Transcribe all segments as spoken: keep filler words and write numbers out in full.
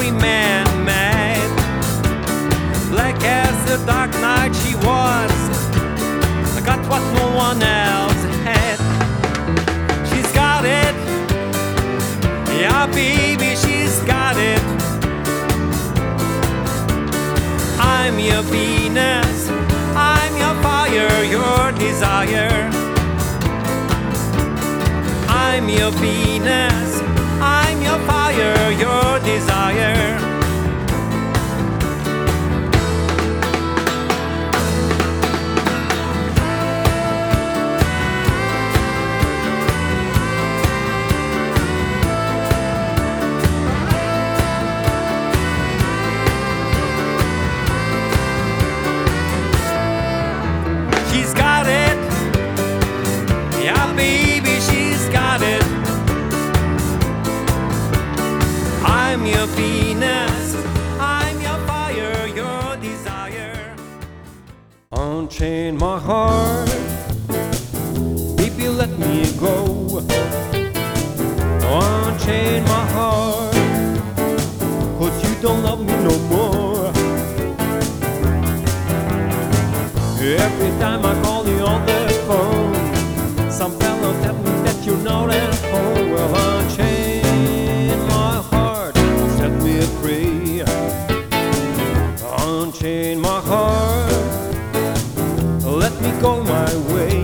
only man-made. Black as the dark night she was, I got what no one else had. She's got it, yeah baby, she's got it. I'm your Venus, I'm your fire, your desire. I'm your Venus, I'm your fire, your desire. She's got it, yeah baby, she's got it. I'm your Venus, I'm your fire, your desire. Unchain my heart, baby let me go. Unchain my heart, 'cause you don't love me no more. Every time I call you on the phone, some fellow tell me that you're not at home. Well, unchain my heart, set me free. Unchain my heart, let me go my way.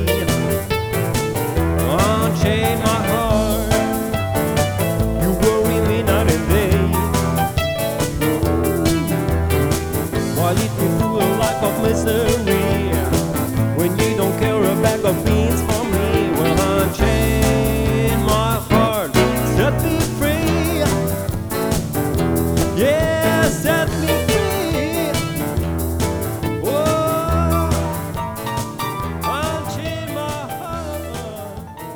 Unchain my heart, you worry me night and day. Why lead me through a life of misery when you don't care a bag of beans for me? Well, unchain my heart, set me free. Yeah, set me free. Oh, unchain my heart.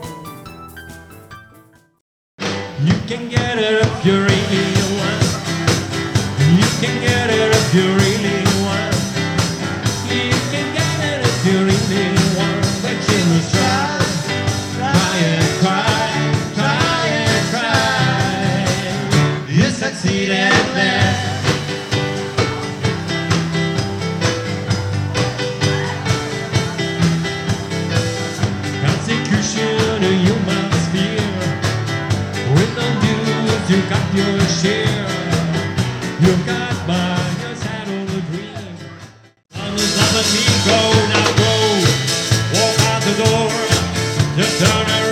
You can get it if you really want. You can get it if you really want. You can get it if you really want. But you must try, try and try, try and try. You succeed at that. Persecution you must fear. With no news you got your share. You got by your saddle a dream. Just let me go, now go. Walk out the door, just turn around.